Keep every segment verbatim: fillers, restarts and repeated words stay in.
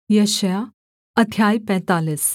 यशायाह अध्याय पैंतालीस।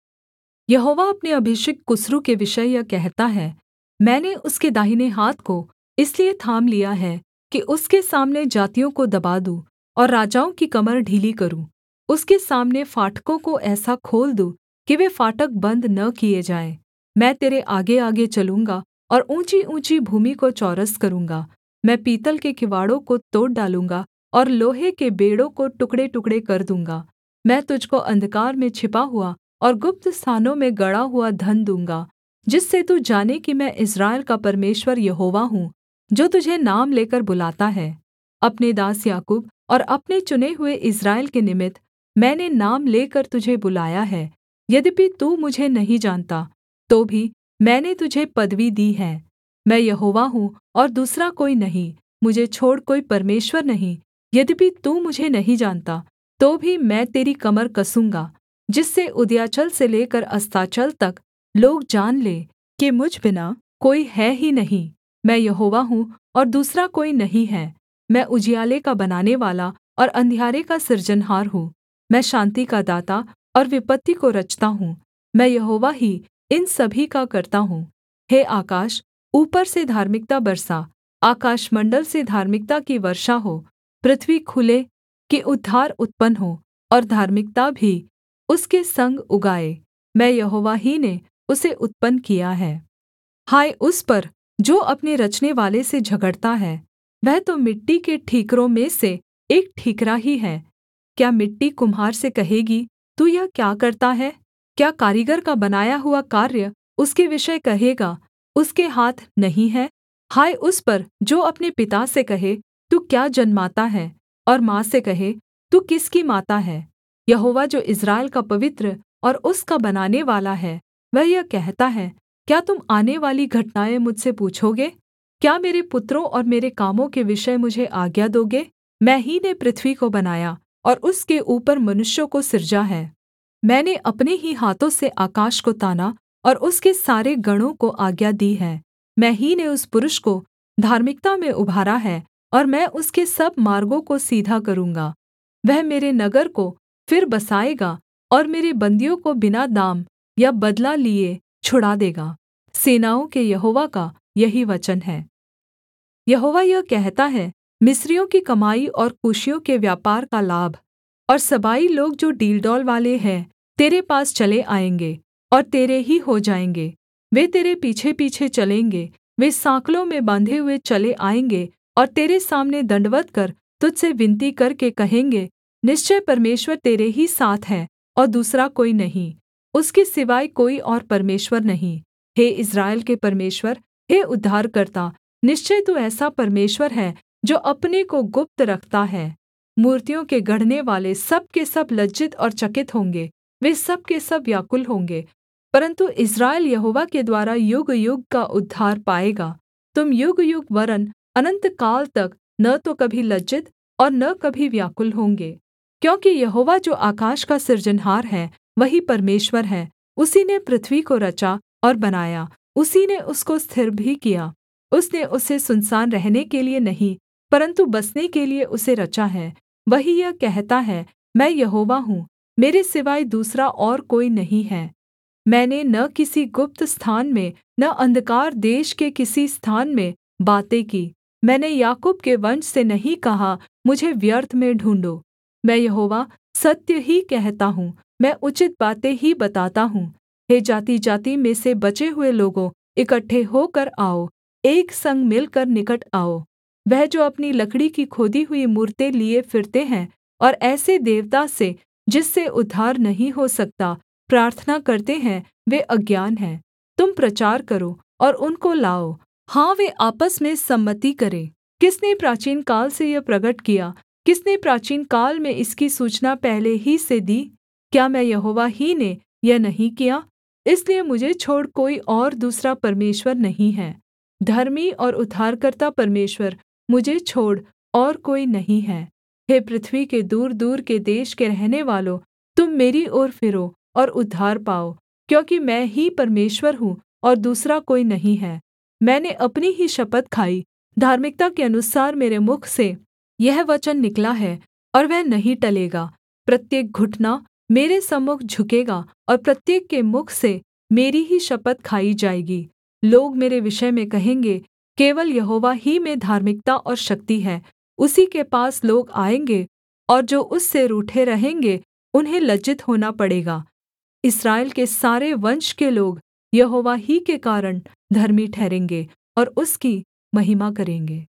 यहोवा अपने अभिषिक्त कुस्रू के विषय यह कहता है, मैंने उसके दाहिने हाथ को इसलिए थाम लिया है कि उसके सामने जातियों को दबा दूँ और राजाओं की कमर ढीली करूँ। उसके सामने फाटकों को ऐसा खोल दूँ कि वे फाटक बन्द न किए जाएँ। मैं तेरे आगेआगे चलूँगा और ऊँची-ऊँची भूमि को चौरस करूँगा। मैं पीतल के किवाड़ों को तोड़ डालूँगा और लोहे के बेंड़ों को टुकड़ेटुकड़े कर दूँगा। मैं तुझको अंधकार में छिपा हुआ और गुप्त स्थानों में गड़ा हुआ धन दूँगा, जिससे तू जाने कि मैं इस्राएल का परमेश्वर यहोवा हूँ, जो तुझे नाम लेकर बुलाता है। अपने दास याकूब और अपने चुने हुए इस्राएल के निमित्त मैंने नाम लेकर तुझे बुलाया है। यद्यपि तू मुझे नहीं जानता, तो भी मैंने तुझे पदवी दी है। मैं यहोवा हूँ और दूसरा कोई नहीं, मुझे छोड़ कोई परमेश्वर नहीं। यद्यपि तू मुझे नहीं जानता, तो भी मैं तेरी कमर कसूँगा, जिससे उदयाचल से लेकर अस्ताचल तक लोग जान लें कि मुझ बिना कोई है ही नहीं। मैं यहोवा हूँ और दूसरा कोई नहीं है। मैं उजियाले का बनानेवाला और अंधियारे का सृजनहार हूँ। मैं शान्ति का दाता और विपत्ति को रचता हूँ। मैं यहोवा ही इन सभी का करता हूँ। हे आकाश, ऊपर से धार्मिकता बरसा, आकाशमण्डल से धार्मिकता की वर्षा हो। पृथ्वी खुले कि उद्धार उत्पन्न हो और धार्मिकता भी उसके संग उगाए। मैं यहोवा ही ने उसे उत्पन्न किया है। हाय उस पर जो अपने रचनेवाले से झगड़ता है, वह तो मिट्टी के ठीकरों में से एक ठीकरा ही है। क्या मिट्टी कुम्हार से कहेगी, तू यह क्या करता है? क्या कारीगर का बनाया हुआ कार्य उसके विषय कहेगा, उसके हाथ नहीं है? हाय उस पर जो अपने पिता से कहे, तू क्या जन्माता है, और माँ से कहे, तू किसकी माता है? यहोवा जो इस्राएल का पवित्र और उसका बनानेवाला है, वह यह कहता है, क्या तुम आनेवाली घटनाएँ मुझसे पूछोगे? क्या मेरे पुत्रों और मेरे कामों के विषय मुझे आज्ञा दोगे? मैं ही ने पृथ्वी को बनाया और उसके ऊपर मनुष्यों को सिरजा है। मैंने अपने ही हाथों से आकाश को ताना और उसके सारे गणों को आज्ञा दी है। मैं ही ने उस पुरुष को धार्मिकता में उभारा है और मैं उसके सब मार्गों को सीधा करूँगा। वह मेरे नगर को फिर बसाएगा और मेरे बन्दियों को बिना दाम या बदला लिए छुड़ा देगा। सेनाओं के यहोवा का यही वचन है। यहोवा यह कहता है, मिस्रियों की कमाई और कूशियों के व्यापार का लाभ और सबाई लोग जो डीलडौल वाले हैं, तेरे पास चले आएँगे और तेरे ही हो जाएँगे। वे तेरे पीछे-पीछे चलेंगे, वे साँकलों में बाँधे हुए चले आएँगे और तेरे सामने दण्डवत् कर तुझ से विनती करके कहेंगे, निश्चय परमेश्वर तेरे ही साथ है और दूसरा कोई नहीं, उसके सिवाय कोई और परमेश्वर नहीं। हे इस्राएल के परमेश्वर, हे उद्धारकर्ता, निश्चय तू ऐसा परमेश्वर है जो अपने को गुप्त रखता है। मूर्तियों के गढ़नेवाले सब के सब लज्जित और चकित होंगे, वे सब के सब व्याकुल होंगे। परन्तु इस्राएल यहोवा के द्वारा युग-युग का उद्धार पाएगा। तुम युग-युग वरन् अनन्तकाल तक न तो कभी लज्जित और न कभी व्याकुल होंगे। क्योंकि यहोवा जो आकाश का सृजनहार है, वही परमेश्वर है। उसी ने पृथ्वी को रचा और बनाया, उसी ने उसको स्थिर भी किया। उसने उसे सुनसान रहने के लिये नहीं, परन्तु बसने के लिये उसे रचा है। वही यह कहता है, मैं यहोवा हूँ, मेरे सिवाय दूसरा और कोई नहीं है। मैंने न किसी गुप्त स्थान में, न अंधकार देश के किसी स्थान में बातें की। मैंने याकूब के वंश से नहीं कहा, मुझे व्यर्थ में ढूँढ़ो। मैं यहोवा सत्य ही कहता हूँ, मैं उचित बातें ही बताता हूँ। हे जाति-जाति में से बचे हुए लोगों, इकट्ठे होकर आओ, एक संग मिलकर निकट आओ। वह जो अपनी लकड़ी की खोदी हुई मूरतें लिए फिरते हैं और ऐसे देवता से जिससे उद्धार नहीं हो सकता प्रार्थना करते हैं, वे अज्ञान हैं। तुम प्रचार करो और उनको लाओ। हाँ, वे आपस में सम्मति करें। किसने प्राचीनकाल से यह प्रगट किया? किसने प्राचीनकाल में इसकी सूचना पहले ही से दी? क्या मैं यहोवा ही ने यह नहीं किया? इसलिए मुझे छोड़ कोई और दूसरा परमेश्वर नहीं है। धर्मी और उद्धारकर्ता परमेश्वर मुझे छोड़ और कोई नहीं है। हे पृथ्वी के दूर-दूर के देश के रहनेवालों, तुम मेरी ओर फिरो और उद्धार पाओ, क्योंकि मैं ही परमेश्वर हूँ और दूसरा कोई नहीं है। मैंने अपनी ही शपथ खाई, धार्मिकता के अनुसार मेरे मुख से यह वचन निकला है और वह नहीं टलेगा। प्रत्येक घुटना मेरे सम्मुख झुकेगा और प्रत्येक के मुख से मेरी ही शपथ खाई जाएगी। लोग मेरे विषय में कहेंगे, केवल यहोवा ही में धार्मिकता और शक्ति है। उसी के पास लोग आएँगे, और जो उससे रूठे रहेंगे उन्हें लज्जित होना पड़ेगा। इस्राएल के सारे वंश के लोग यहोवा ही के कारण धर्मी ठहरेंगे और उसकी महिमा करेंगे।